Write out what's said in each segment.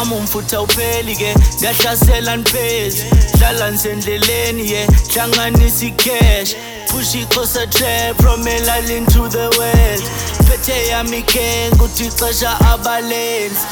wami umfutha upheli ke ngiyahlasela ngiphezi hlala ngisendleleni hlanganisa icash push ixhosa trap from elalini to the world phethe yami gang kuthi ixesha abalenzi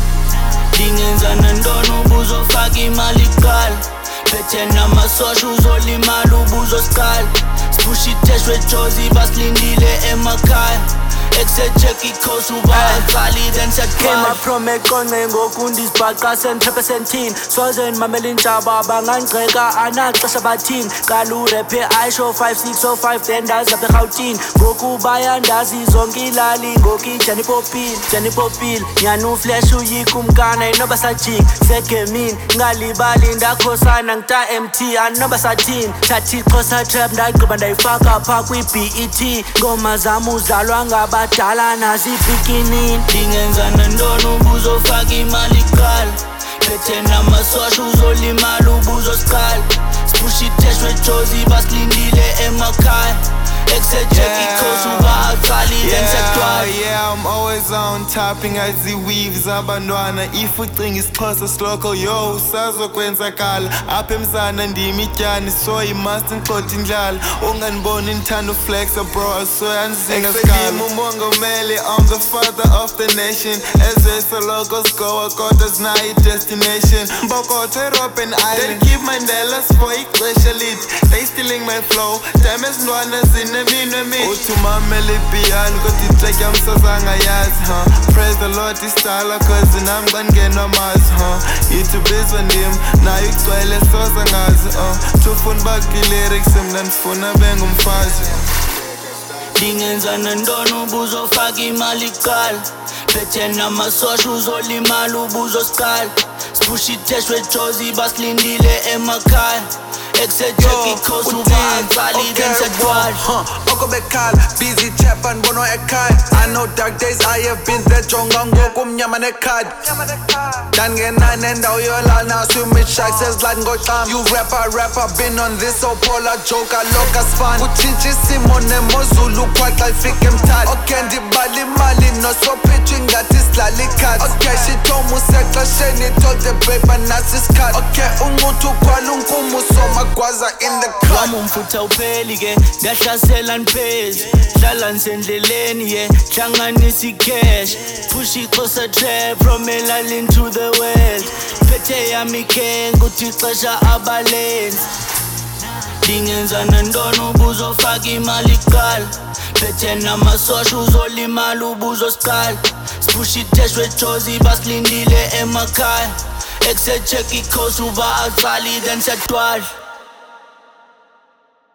dingenza nantoni ubuzofaka imali kuqala phethe namasosha uzolimala ubuzosiqala sipush itesh wejozi basilindile emakhaya Execheck ikhosi ubaqali then siyaqala from eqonce ngoku ndizibhaqa sentraphe sentini soze ndimamela intshaba bangangigxeka anaxesha bathini qala urephe ayisho 5605 then ndazi apha eRhawutini ngoku bayandazi zonke ilali ngoku Jani Popile nyani uflash uyika umkana inoba sajika segemini ngalibali ndakhosana ngita MT anoba sathini thathi ixhosa trap ndagqiba ndayifaka pha kwi-BET ngoma zam uzalwa ngabadala nazibikinini dingenza nantoni ubuzofaka imali kuqala phethe namasosha uzolimala ubuzosiqala sipush itesh wejozi basilindile emakhaya Execheck ikhosi ubaqali then siyaqala I'm always on topping aziweaves abantwana if ucinga isixhosa siloko yo sazokwenzakala apha emzana ndimi ityani so you must ngixoxa indlala unganiboni ndithanda uflexa bro so yanzinga skala umongameli I'm the father of the nation ezesoloko sigowa kodwa zinayo i-destination mbokotho eRobben Island they keep Mandela's for ixesha lithi they stealing my flow damn ezintwana zineminwe mithi uthi umamela ipiyano kodwa itrack yami sazangayazi praise the Lord isitala cause nami xa ndingenwa mazi yithi bizwa ndim nayo igcwele soza ngazi tufuna bakilyrics mna ndifuna bengumfazi dingenza nantoni ubuzofaka imali kuqala phethe namasosha uzolimala ubuzosiqala sipush itesh wejozi basilindile emakhaya Execheck ikhosi ubaqali then siyaqala okobekhala busy chap andibonwa ekhaya I know dark days I have been there jonga ngoku umnyama nekhadi ndangena nendawo yolala naswimit sharks ezilani ngoxam you rapper been on this so polar joker loka sifana kutshintsha isimo nemozulu kwaxa ifika emthatha okay ndibala imali nosopitch ingathi sidlala ikhadi okay shithoma usexesheni told the paper nasi isikhathi okay uncuthu ukhwala unkumu somagwaza in the club wami umfutha upheli ke ngiyahlasela ngiphezi hlala ngisendleleni hlanganisa icash push ixhosa trap from elalini to the world phethe yami gang kuthi ixesha abalenzi dingenza nantoni ubuzofaka imali kuqala phethe namasosha uzolimala ubuzosiqala sipush itesh wejozi basilindile emakhaya Execheck ikhosi ubaqali then siyaqala